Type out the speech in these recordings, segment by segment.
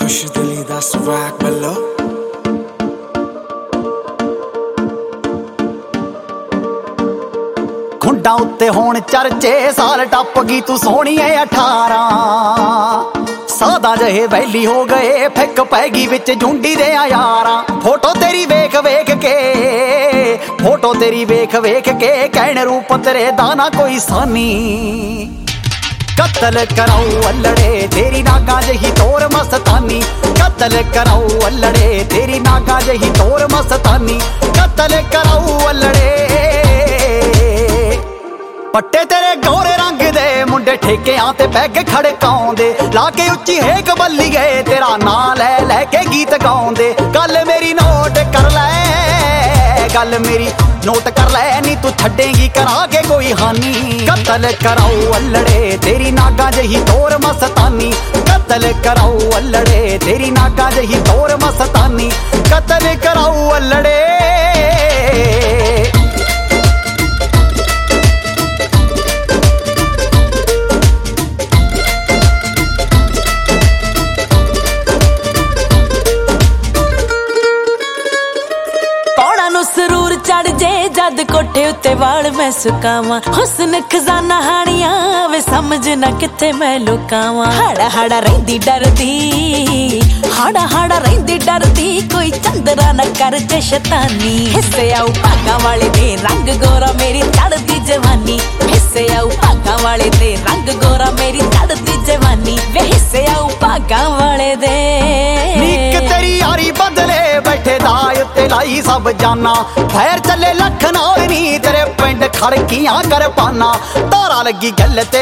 ਕੁਛ ਦਿਲੀ ਦਾ ਸਵੈਗ ਵੱਲੋਂ ਖੁੰਡਾਂ ਉੱਤੇ ਹੋਣ ਚਰਚੇ ਸਾਲ ਟੱਪ ਗਈ ਤੂੰ ਸੋਹਣੀਏ 18 ਸਾਦਾ ਜਿਹੇ ਵੈਲੀ ਹੋ ਗਏ ਫਿੱਕ ਪੈ ਗਈ ਵਿੱਚ ਝੁੰਡੀ ਦੇ ਯਾਰਾਂ ਫੋਟੋ ਤੇਰੀ ਵੇਖ ਵੇਖ ਕੇ ਕਹਿਣ ਰੂਪ ਤੇਰੇ ਦਾ ਨਾ ਕੋਈ ਸਾਨੀ ਕਤਲ ਕਰਾਉ ਅੱਲੜੇ ਤੇਰੀ ਨਾਗਾ ਜਹੀ ਤੋਰ ਮਸਤਾਨੀ ਕਤਲ ਕਰਾਉ ਅੱਲੜੇ ਤੇਰੀ ਨਾਗਾ ਜਹੀ ਤੋਰ ਮਸਤਾਨੀ ਕਤਲ ਕਰਾਉ ਅੱਲੜੇ ਪੱਟੇ ਤੇਰੇ ਗੋਰੇ ਰੰਗ ਦੇ ਮੁੰਡੇ ਠੇਕਿਆਂ ਤੇ ਪੈਗ ਖੜਕਾਉਂਦੇ ਲਾ ਕੇ ਉੱਚੀ ਹੇਕ ਬੱਲੀ ਗਏ ਤੇਰਾ ਨਾਂ ਲੈ ਲੈ ਕੇ ਗੀਤ ਗਾਉਂਦੇ ਗੱਲ ਮੇਰੀ ਨੋਟ ਕਰ ਲੈ ਨੀ ਤੂੰ ਛੱਡੇਂਗੀ ਕਰਾ ਕੇ ਕੋਈ ਹਾਨੀ ਕਤਲ ਕਰਾਉ ਅੱਲੜੇ ਤੇਰੀ ਨਾਗਾ ਜਹੀ ਤੋਰ ਮਸਤਾਨੀ ਕਤਲ ਕਰਾਉ ਅੱਲੜੇ ਤੇਰੀ ਨਾਗਾ ਜਹੀ ਤੋਰ ਮਸਤਾਨੀ ਕਤਲ ਕਰਾਉ ਅੱਲੜੇ ਸਰੂਰ ਚੜ ਜੇ ਜਦ ਕੋਠੇ ਉੱਤੇ ਵਾਲ ਮੈਂ ਸੁਕਾਵਾਂ ਹੁਸਨ ਖਜ਼ਾਨਾ ਹਾਣੀਆਂ ਵੇ ਸਮਝ ਨਾ ਕਿੱਥੇ ਮੈਂ ਲੁਕਾਵਾਂ ਹਾੜਾ ਰਹਿੰਦੀ ਡਰਦੀ ਕੋਈ ਚੰਦਰਾ ਨਾ ਕਰ ਜੇ ਸ਼ੈਤਾਨੀ ਹਿੱਸੇ ਆਉ ਭਾਗਾਂ ਵਾਲੇ ਦੇ ਰੰਗ ਗੋਰਾ ਮੇਰੀ ਚੜਦੀ ਜਵਾਨੀ ਹਿੱਸੇ ਆਉ ਭਾਗਾਂ ਵਾਲੇ ਦੇ ਰੰਗ ਗੋਰਾ ਮੇਰੀ ਚੜਦੀ ਜਵਾਨੀ ਵੇ ਹਿੱਸੇ ਆਉ ਭਾਗਾਂ ਵਾਲੇ ਦੇ ਨੀਕ ਤੇਰੀ ਯਾਰੀ ਬਦਲੇ ਬੈਠੇ ਦਾ ਉੱਤੇ ਲਾਈ ਸਭ ਜਾਨਾ ਫੈਰ ਚੱਲੇ ਲੱਖ ਨਾਲ ਨੀ ਤੇਰੇ ਪਿੰਡ ਖੜਕੀਆਂ ਕਰਪਾਨਾ ਧਾਰਾ ਲੱਗੀ ਗੱਲ ਤੇ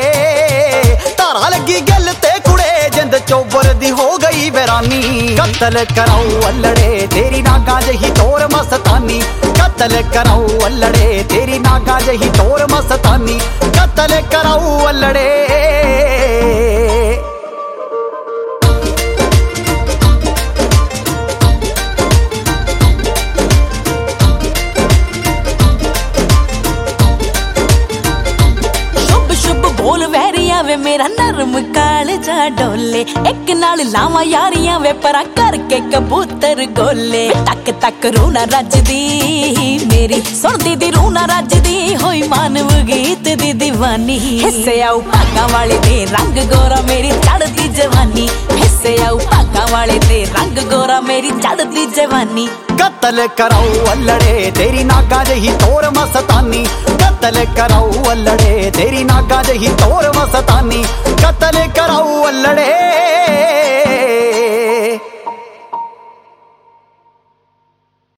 ਕੁੜੇ ਜਿੰਦ ਚੋਬਰ ਦੀ ਹੋ ਗਈ ਵੈਰਾਨੀ ਕਤਲ ਕਰਾਉ ਅੱਲੜੇ ਤੇਰੀ ਨਾਗਾ ਜਹੀ ਤੋਰ ਮਸਤਾਨੀ ਕਤਲ ਕਰਾਉ ਅੱਲੜੇ ਤੇਰੀ ਨਾਗਾ ਜਹੀ ਤੋਰ ਮਸਤਾਨੀ ਕਤਲ ਕਰਾਉ ਅੱਲੜੇ ਬੋਲ ਵੈਰੀਆਂ ਵੇ ਮੇਰਾ ਨਰਮ ਕਾਲਜਾ ਡੋਲੇ ਇੱਕ ਨਾਲ ਲਾਵਾਂ ਯਾਰੀਆਂ ਵੇ ਪਰਾਂ ਕਰਕੇ ਕਬੂਤਰ ਗੋਲੇ ਟੱਕ ਟੱਕ ਰੂਹ ਨਾ ਰੱਜਦੀ ਮੇਰੀ ਸੁਣਦੀ ਦੀ ਰੂਹ ਨਾ ਰੱਜਦੀ ਹੋਈ ਮਾਨਵ ਗੀਤ ਦੀ دیਵਾਨੀ ਹਿੱਸੇ ਆਉ ਭਾਗਾਂ ਵਾਲੇ ਦੇ ਰੰਗ ਗੋਰਾ ਮੇਰੀ ਚੜਦੀ ਜਵਾਨੀ ਹਿੱਸੇ ਆਉ ਭਾਗਾਂ ਵਾਲੇ ਦੇ ਰੰਗ ਗੋਰਾ ਮੇਰੀ ਚੜਦੀ ਜਵਾਨੀ ਕਤਲ ਕਰਾਉ ਅੱਲੜੇ ਤੇਰੀ ਨਾਗਾ ਜਹੀ ਤੋਰ ਮਸਤਾਨੀ ਕਤਲ ਕਰਾਉ ਅੱਲੜੇ ਤੇਰੀ ਨਾਗਾ ਜਹੀ ਤੋਰ ਮਸਤਾਨੀ ਕਤਲ ਕਰਾਉ ਅੱਲੜੇ